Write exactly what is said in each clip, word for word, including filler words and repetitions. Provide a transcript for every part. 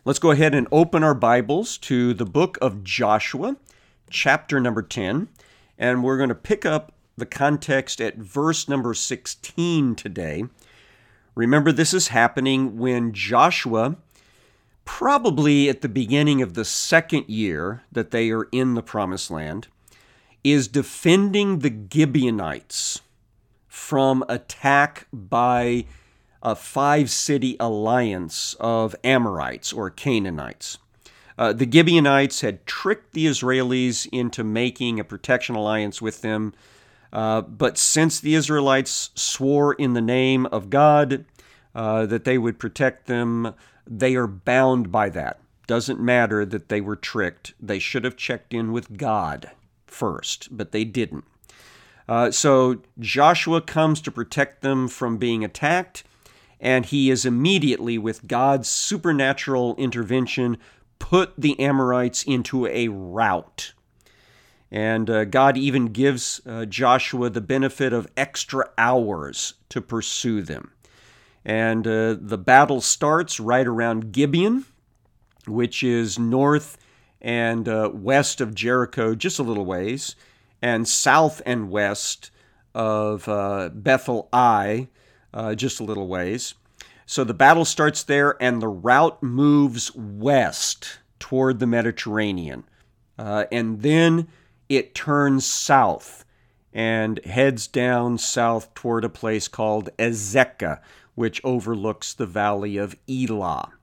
Let's go ahead and open our Bibles to the book of Joshua, chapter number ten, and we're going to pick up the context at verse number sixteen today. Remember, this is happening when Joshua, probably at the beginning of the second year that they are in the Promised Land, is defending the Gibeonites from attack by a five-city alliance of Amorites or Canaanites. Uh, the Gibeonites had tricked the Israelis into making a protection alliance with them, uh, but since the Israelites swore in the name of God uh, that they would protect them, they are bound by that. Doesn't matter that they were tricked. They should have checked in with God first, but they didn't. Uh, so Joshua comes to protect them from being attacked, and he is immediately, with God's supernatural intervention, put the Amorites into a rout. And uh, God even gives uh, Joshua the benefit of extra hours to pursue them. And uh, the battle starts right around Gibeon, which is north and uh, west of Jericho, just a little ways, and south and west of uh, Bethel Ai, Uh, just a little ways. So the battle starts there, and the route moves west toward the Mediterranean. Uh, and then it turns south and heads down south toward a place called Ezekah, which overlooks the valley of Elah.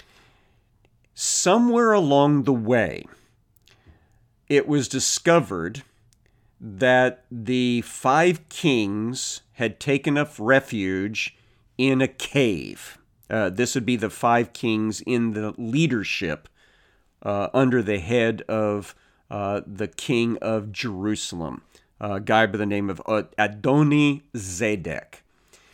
Somewhere along the way, it was discovered that the five kings had taken up refuge in a cave. Uh, this would be the five kings in the leadership uh, under the head of uh, the king of Jerusalem, a guy by the name of Adoni-Zedek.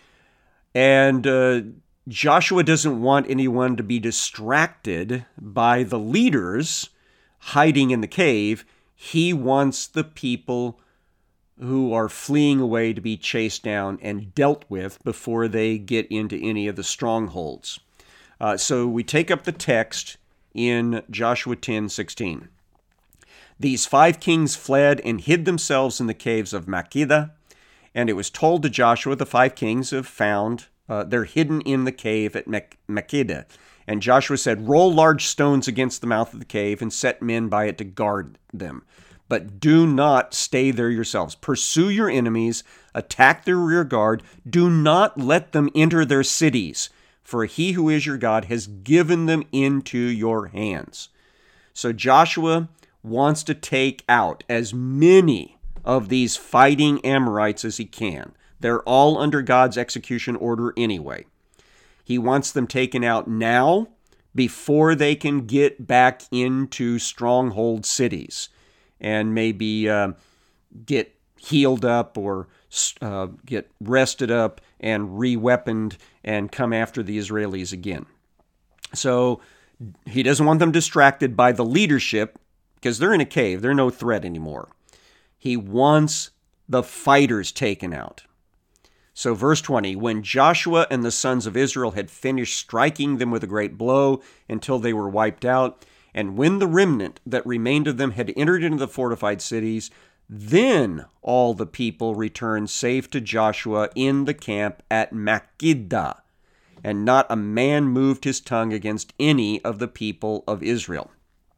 And uh, Joshua doesn't want anyone to be distracted by the leaders hiding in the cave. He wants the people who are fleeing away to be chased down and dealt with before they get into any of the strongholds. Uh, so we take up the text in Joshua ten sixteen. These five kings fled and hid themselves in the caves of Makkedah, and it was told to Joshua, the five kings have found, uh, they're hidden in the cave at Makkedah. And Joshua said, roll large stones against the mouth of the cave and set men by it to guard them. But do not stay there yourselves. Pursue your enemies, attack their rear guard. Do not let them enter their cities, for he who is your God has given them into your hands. So Joshua wants to take out as many of these fighting Amorites as he can. They're all under God's execution order anyway. He wants them taken out now before they can get back into stronghold cities and maybe uh, get healed up or uh, get rested up and re-weaponed and come after the Israelis again. So he doesn't want them distracted by the leadership because they're in a cave. They're no threat anymore. He wants the fighters taken out. So verse twenty, when Joshua and the sons of Israel had finished striking them with a great blow until they were wiped out, and when the remnant that remained of them had entered into the fortified cities, then all the people returned safe to Joshua in the camp at Makkedah, and not a man moved his tongue against any of the people of Israel.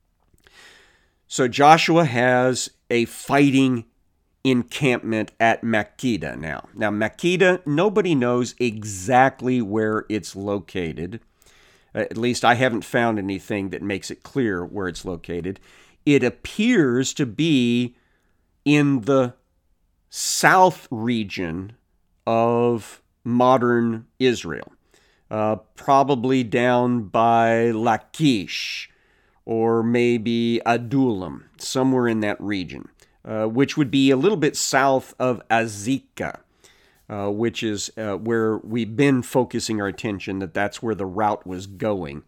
So Joshua has a fighting encampment at Makkedah now. Now, Makkedah, nobody knows exactly where it's located. At least I haven't found anything that makes it clear where it's located. It appears to be in the south region of modern Israel, uh, probably down by Lachish or maybe Adullam, somewhere in that region, uh, which would be a little bit south of Azekah. Uh, which is uh, where we've been focusing our attention, that that's where the route was going,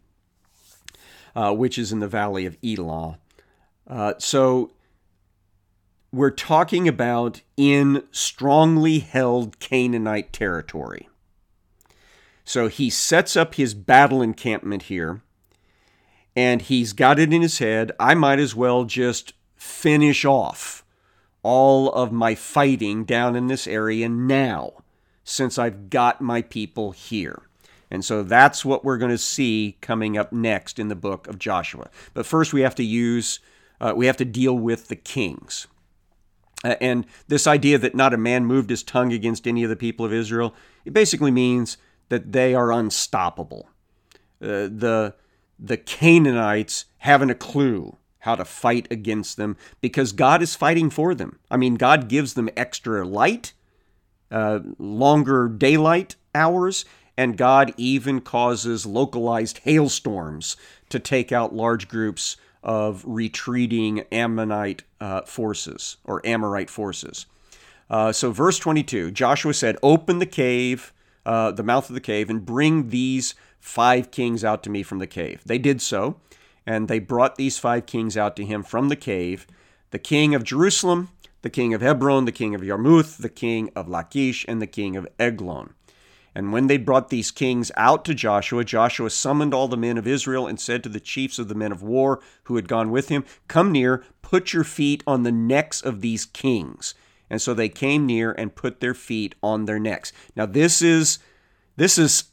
uh, which is in the valley of Elah. Uh, so we're talking about in strongly held Canaanite territory. So he sets up his battle encampment here, and he's got it in his head, I might as well just finish off all of my fighting down in this area now, since I've got my people here. And so that's what we're going to see coming up next in the book of Joshua. But first we have to use, uh, we have to deal with the kings. Uh, and this idea that not a man moved his tongue against any of the people of Israel, it basically means that they are unstoppable. Uh, the, the Canaanites haven't a clue how to fight against them because God is fighting for them. I mean, God gives them extra light, uh, longer daylight hours, and God even causes localized hailstorms to take out large groups of retreating Ammonite uh, forces or Amorite forces. Uh, so verse twenty-two, Joshua said, open the cave, uh, the mouth of the cave, and bring these five kings out to me from the cave. They did so, and they brought these five kings out to him from the cave, the king of Jerusalem, the king of Hebron, the king of Yarmouth, the king of Lachish, and the king of Eglon. And when they brought these kings out to Joshua, Joshua summoned all the men of Israel and said to the chiefs of the men of war who had gone with him, come near, put your feet on the necks of these kings. And so they came near and put their feet on their necks. Now this is, this is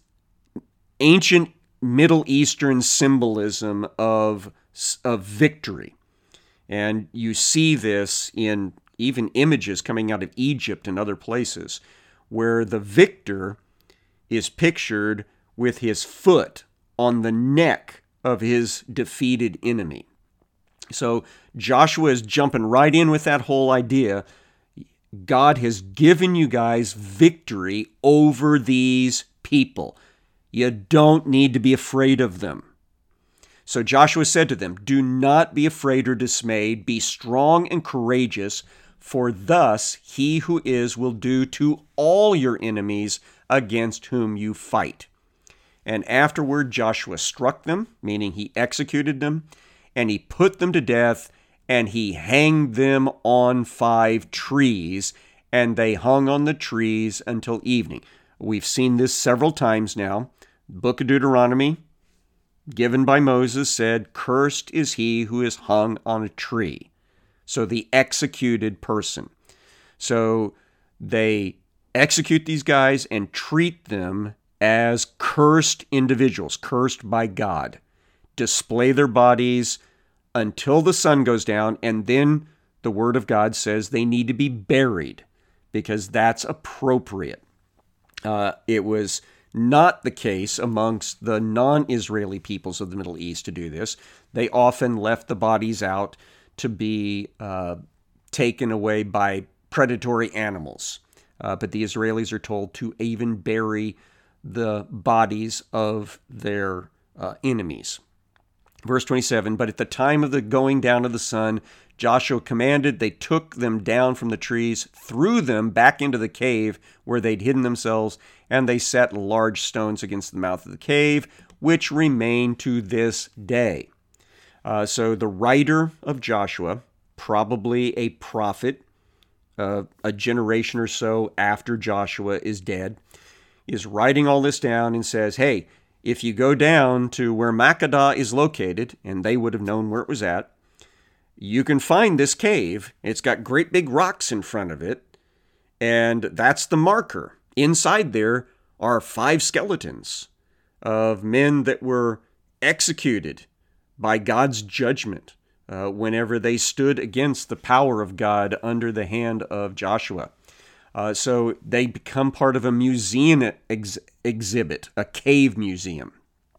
ancient Middle Eastern symbolism of, of victory. And you see this in even images coming out of Egypt and other places, where the victor is pictured with his foot on the neck of his defeated enemy. So Joshua is jumping right in with that whole idea. God has given you guys victory over these people. You don't need to be afraid of them. So Joshua said to them, do not be afraid or dismayed. Be strong and courageous, for thus he who is will do to all your enemies against whom you fight. And afterward Joshua struck them, meaning he executed them, and he put them to death, and he hanged them on five trees, and they hung on the trees until evening. We've seen this several times now. Book of Deuteronomy, given by Moses, said, cursed is he who is hung on a tree. So the executed person. So they execute these guys and treat them as cursed individuals, cursed by God. Display their bodies until the sun goes down, and then the Word of God says they need to be buried because that's appropriate. Uh, it was not the case amongst the non-Israeli peoples of the Middle East to do this. They often left the bodies out to be uh, taken away by predatory animals. Uh, but the Israelis are told to even bury the bodies of their uh, enemies. Verse twenty-seven, but at the time of the going down of the sun, Joshua commanded, they took them down from the trees, threw them back into the cave where they'd hidden themselves, and they set large stones against the mouth of the cave, which remain to this day. Uh, so the writer of Joshua, probably a prophet, uh, a generation or so after Joshua is dead, is writing all this down and says, hey, if you go down to where Makkedah is located, and they would have known where it was at, you can find this cave. It's got great big rocks in front of it, and that's the marker. Inside there are five skeletons of men that were executed by God's judgment uh, whenever they stood against the power of God under the hand of Joshua. Uh, so they become part of a museum ex- exhibit, a cave museum.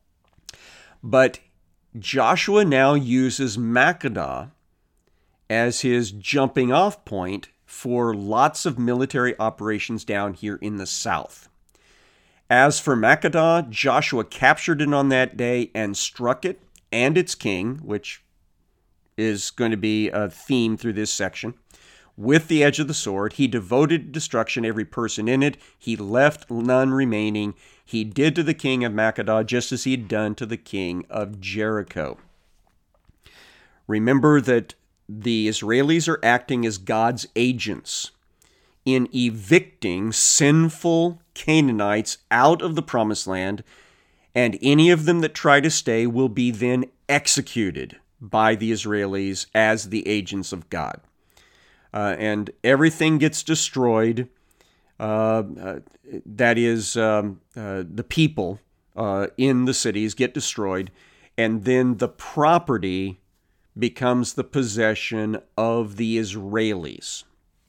But Joshua now uses Makkedah as his jumping off point for lots of military operations down here in the south. As for Makkedah, Joshua captured it on that day and struck it and its king, which is going to be a theme through this section, with the edge of the sword. He devoted to destruction every person in it. He left none remaining. He did to the king of Makkedah just as he had done to the king of Jericho. Remember that the Israelis are acting as God's agents in evicting sinful Canaanites out of the promised land, and any of them that try to stay will be then executed by the Israelis as the agents of God. Uh, and everything gets destroyed. Uh, uh, that is, um, uh, the people uh, in the cities get destroyed, and then the property becomes the possession of the Israelis.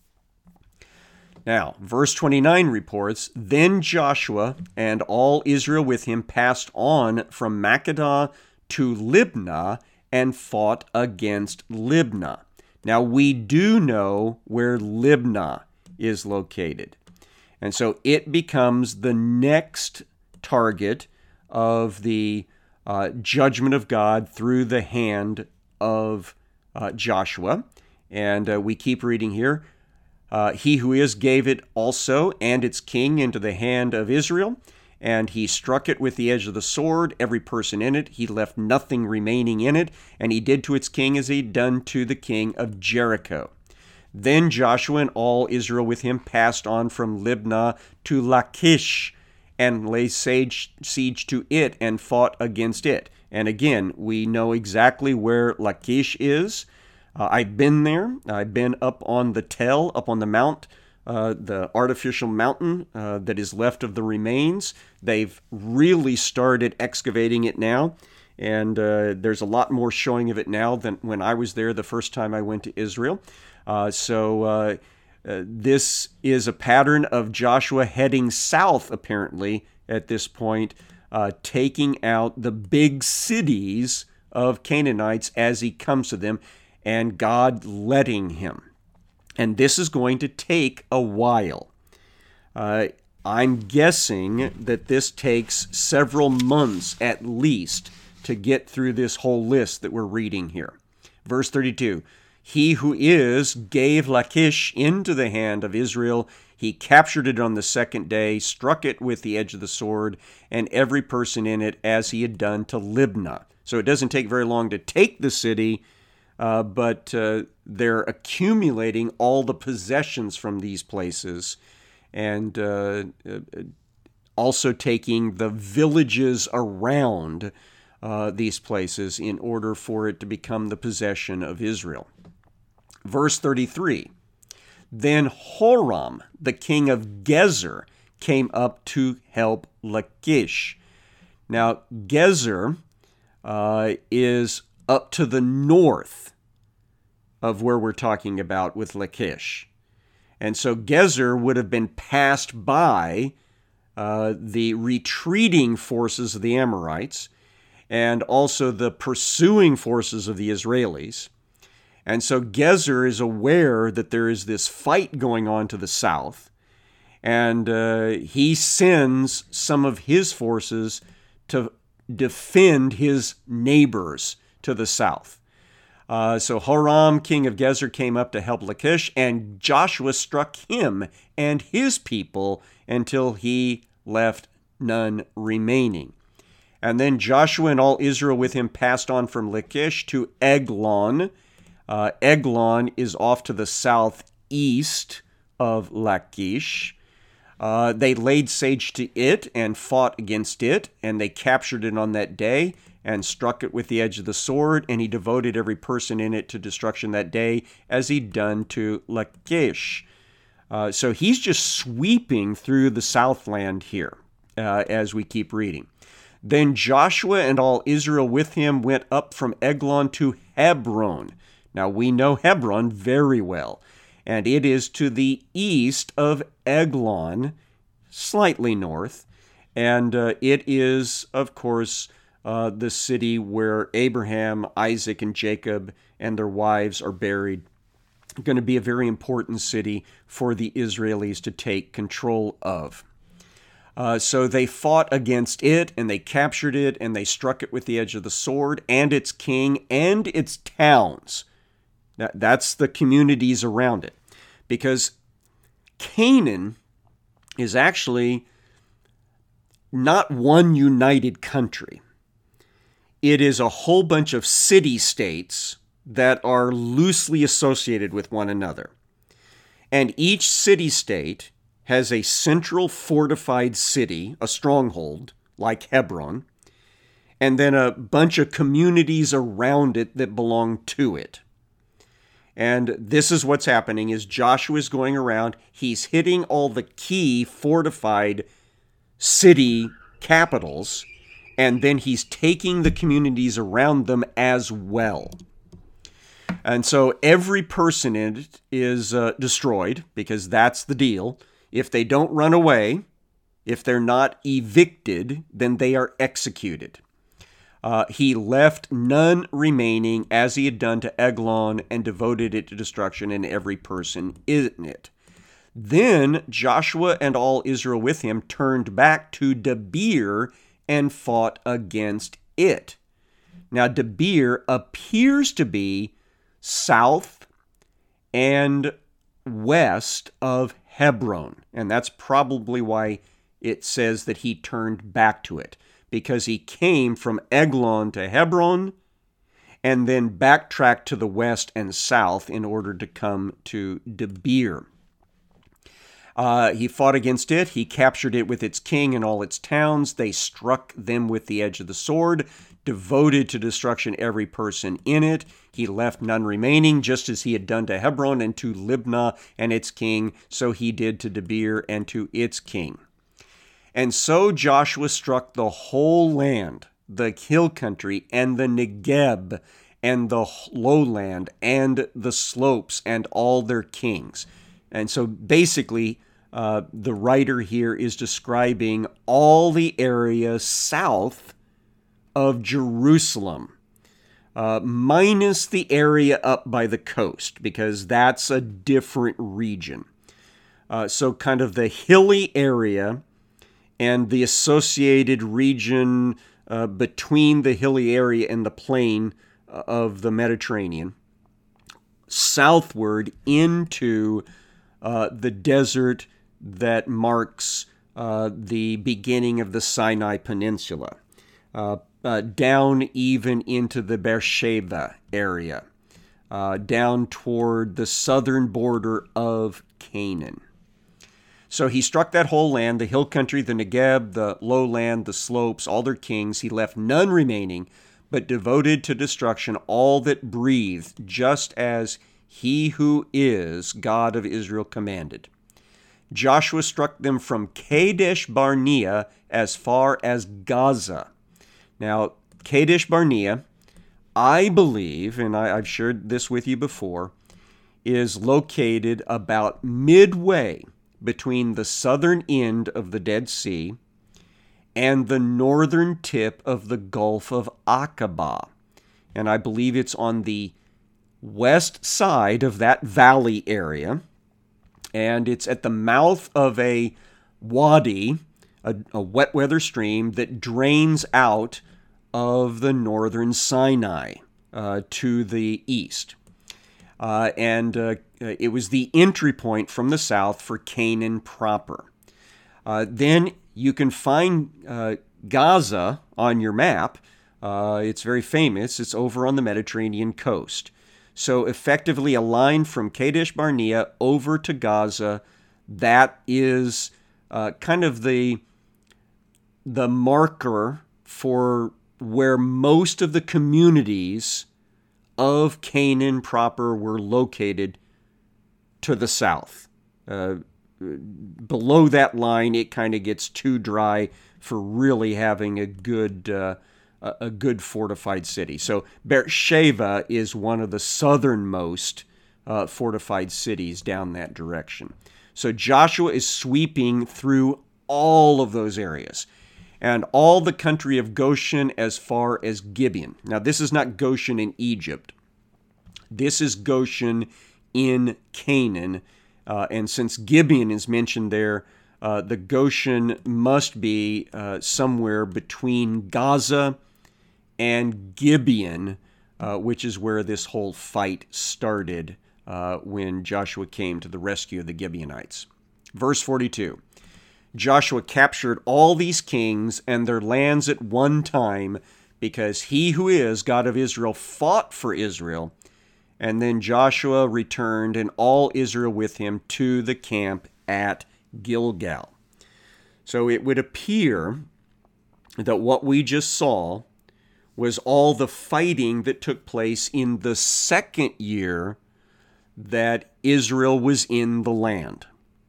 Now, verse twenty-nine reports, Then Joshua and all Israel with him passed on from Makkedah to Libnah and fought against Libnah. Now, we do know where Libnah is located. And so it becomes the next target of the uh, judgment of God through the hand of uh, Joshua. And uh, we keep reading here. Uh, he who is gave it also and its king into the hand of Israel, and he struck it with the edge of the sword, every person in it. He left nothing remaining in it, and he did to its king as he had done to the king of Jericho. Then Joshua and all Israel with him passed on from Libnah to Lachish, and laid siege, siege to it, and fought against it. And again, we know exactly where Lachish is. Uh, I've been there. I've been up on the Tel, up on the mount, uh, the artificial mountain uh, that is left of the remains. They've really started excavating it now, and uh, there's a lot more showing of it now than when I was there the first time I went to Israel. Uh, so uh, uh, this is a pattern of Joshua heading south, apparently, at this point, uh, taking out the big cities of Canaanites as he comes to them, and God letting him. And this is going to take a while. Uh, I'm guessing that this takes several months at least to get through this whole list that we're reading here. Verse thirty-two, He who is gave Lachish into the hand of Israel. He captured it on the second day, struck it with the edge of the sword, and every person in it as he had done to Libnah. So it doesn't take very long to take the city, Uh, but uh, they're accumulating all the possessions from these places, and uh, also taking the villages around uh, these places in order for it to become the possession of Israel. Verse thirty-three, Then Horam, the king of Gezer, came up to help Lachish. Now, Gezer uh, is up to the north of where we're talking about with Lachish. And so Gezer would have been passed by uh, the retreating forces of the Amorites and also the pursuing forces of the Israelis. And so Gezer is aware that there is this fight going on to the south, and uh, he sends some of his forces to defend his neighbors to the south. Uh, so Horam, king of Gezer, came up to help Lachish, and Joshua struck him and his people until he left none remaining. And then Joshua and all Israel with him passed on from Lachish to Eglon. Uh, Eglon is off to the southeast of Lachish. Uh, they laid siege to it and fought against it, and they captured it on that day and struck it with the edge of the sword, and he devoted every person in it to destruction that day, as he'd done to Lachish. Uh, so he's just sweeping through the southland here, uh, as we keep reading. Then Joshua and all Israel with him went up from Eglon to Hebron. Now we know Hebron very well, and it is to the east of Eglon, slightly north, and uh, it is, of course, Uh, the city where Abraham, Isaac, and Jacob and their wives are buried. Going to be a very important city for the Israelis to take control of. Uh, so they fought against it, and they captured it, and they struck it with the edge of the sword, and its king, and its towns. That, that's the communities around it. Because Canaan is actually not one united country. It is a whole bunch of city-states that are loosely associated with one another. And each city-state has a central fortified city, a stronghold, like Hebron. and then a bunch of communities around it that belong to it. And this is what's happening is Joshua is going around. He's hitting all the key fortified city capitals, and then he's taking the communities around them as well. And so every person in it is uh, destroyed, because that's the deal. If they don't run away, if they're not evicted, then they are executed. Uh, he left none remaining, as he had done to Eglon, and devoted it to destruction, and every person in it. Then Joshua and all Israel with him turned back to Debir and fought against it. Now, Debir appears to be south and west of Hebron, and that's probably why it says that he turned back to it, because he came from Eglon to Hebron and then backtracked to the west and south in order to come to Debir. Uh, he fought against it. He captured it with its king and all its towns. They struck them with the edge of the sword, devoted to destruction every person in it. He left none remaining, just as he had done to Hebron and to Libnah and its king, so he did to Debir and to its king. And so Joshua struck the whole land, the hill country, and the Negeb, and the lowland, and the slopes, and all their kings. And so basically, uh, the writer here is describing all the area south of Jerusalem, uh, minus the area up by the coast, because that's a different region. Uh, so kind of the hilly area and the associated region uh, between the hilly area and the plain of the Mediterranean, southward into uh, the desert that marks uh, the beginning of the Sinai Peninsula, uh, uh, down even into the Beersheba area, uh, down toward the southern border of Canaan. So he struck that whole land, the hill country, the Negeb, the lowland, the slopes, all their kings. He left none remaining, but devoted to destruction all that breathed, just as he who is God of Israel commanded. Joshua struck them from Kadesh Barnea as far as Gaza. Now, Kadesh Barnea, I believe, and I, I've shared this with you before, is located about midway between the southern end of the Dead Sea and the northern tip of the Gulf of Aqaba. And I believe it's on the west side of that valley area, and it's at the mouth of a wadi, a, a wet weather stream that drains out of the northern Sinai uh, to the east. Uh, and uh, it was the entry point from the south for Canaan proper. Uh, then you can find uh, Gaza on your map. Uh, it's very famous. It's over on the Mediterranean coast. So effectively a line from Kadesh Barnea over to Gaza, that is uh, kind of the, the marker for where most of the communities of Canaan proper were located to the south. Uh, below that line, it kind of gets too dry for really having a good uh, a good fortified city. So Beersheba is one of the southernmost uh, fortified cities down that direction. So Joshua is sweeping through all of those areas, and all the country of Goshen as far as Gibeon. Now, this is not Goshen in Egypt. This is Goshen in Canaan. Uh, and since Gibeon is mentioned there, uh, the Goshen must be uh, somewhere between Gaza and Gibeon, uh, which is where this whole fight started uh, when Joshua came to the rescue of the Gibeonites. Verse forty-two. Joshua captured all these kings and their lands at one time, because he who is God of Israel fought for Israel. And then Joshua returned, and all Israel with him, to the camp at Gilgal. So it would appear that what we just saw was all the fighting that took place in the second year that Israel was in the land.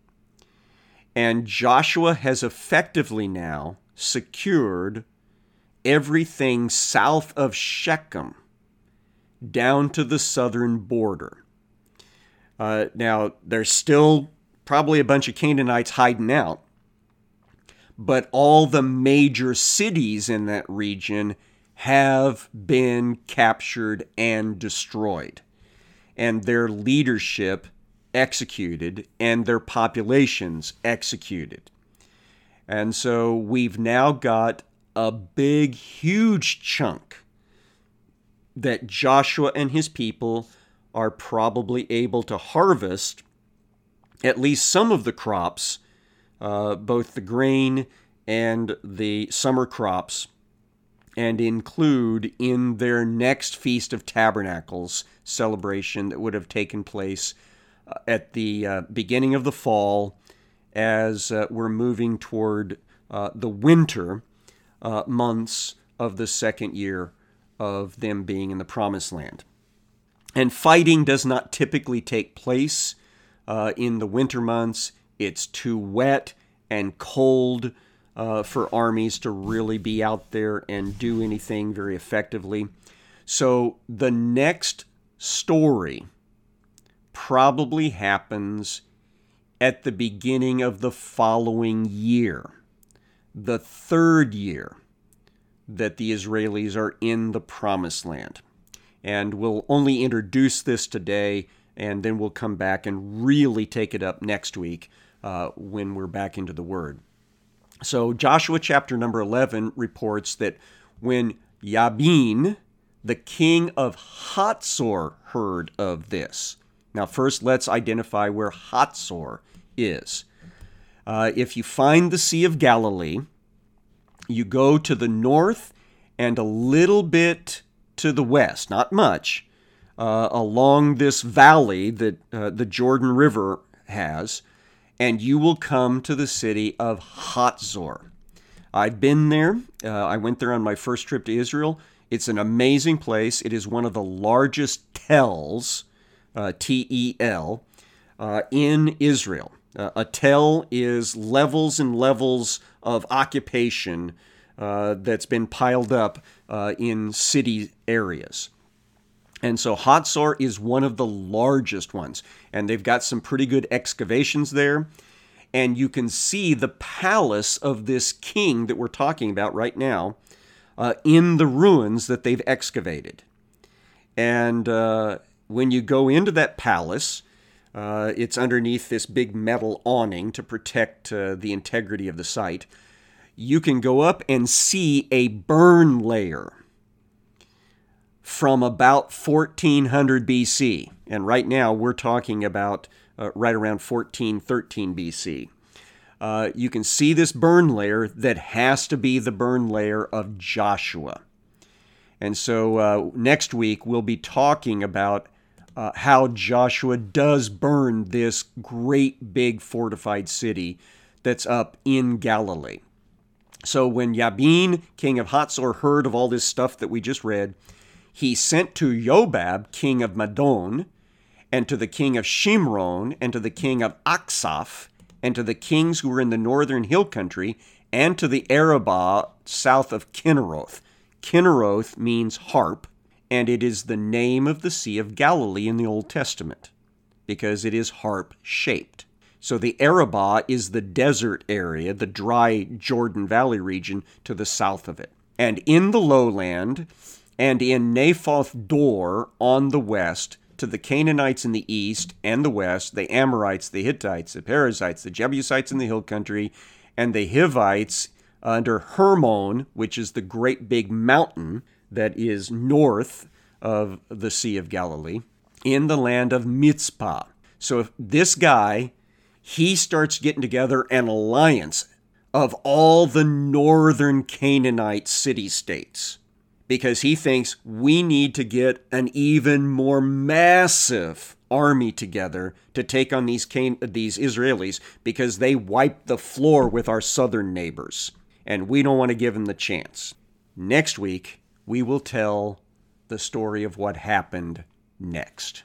And Joshua has effectively now secured everything south of Shechem down to the southern border. Uh, now, there's still probably a bunch of Canaanites hiding out, but all the major cities in that region have been captured and destroyed, and their leadership executed, and their populations executed. And so we've now got a big, huge chunk that Joshua and his people are probably able to harvest at least some of the crops, uh, both the grain and the summer crops, and include in their next Feast of Tabernacles celebration that would have taken place uh, at the uh, beginning of the fall as uh, we're moving toward uh, the winter uh, months of the second year of them being in the Promised Land. And fighting does not typically take place uh, in the winter months. It's too wet and cold uh, for armies to really be out there and do anything very effectively. So the next story probably happens at the beginning of the following year, the third year that the Israelis are in the Promised Land. And we'll only introduce this today, and then we'll come back and really take it up next week uh, when we're back into the Word. So Joshua chapter number eleven reports that when Yabin, the king of Hatzor, heard of this. Now first let's identify where Hatzor is. Uh, if you find the Sea of Galilee, you go to the north and a little bit to the west, not much, uh, along this valley that uh, the Jordan River has, and you will come to the city of Hatzor. I've been there. Uh, I went there on my first trip to Israel. It's an amazing place. It is one of the largest tells, uh, T E L, uh, in Israel. Uh, a tell is levels and levels of occupation uh, that's been piled up uh, in city areas. And so Hatzor is one of the largest ones. And they've got some pretty good excavations there. And you can see the palace of this king that we're talking about right now uh, in the ruins that they've excavated. And uh, when you go into that palace, uh, it's underneath this big metal awning to protect uh, the integrity of the site. You can go up and see a burn layer from about fourteen hundred B C. And right now we're talking about uh, right around fourteen thirteen B C. Uh, you can see this burn layer that has to be the burn layer of Joshua. And so uh, next week we'll be talking about uh, how Joshua does burn this great big fortified city that's up in Galilee. So when Yabin, king of Hatzor, heard of all this stuff that we just read, he sent to Yobab, king of Madon, and to the king of Shimron, and to the king of Aksaph, and to the kings who were in the northern hill country, and to the Arabah south of Kinneroth. Kinneroth means harp, and it is the name of the Sea of Galilee in the Old Testament, because it is harp-shaped. So the Arabah is the desert area, the dry Jordan Valley region to the south of it. And in the lowland, and in Naphoth Dor on the west, to the Canaanites in the east and the west, the Amorites, the Hittites, the Perizzites, the Jebusites in the hill country, and the Hivites under Hermon, which is the great big mountain that is north of the Sea of Galilee, in the land of Mitzpah. So if this guy, he starts getting together an alliance of all the northern Canaanite city-states, because he thinks we need to get an even more massive army together to take on these Can- these Israelis, because they wiped the floor with our southern neighbors, and we don't want to give them the chance. Next week, we will tell the story of what happened next.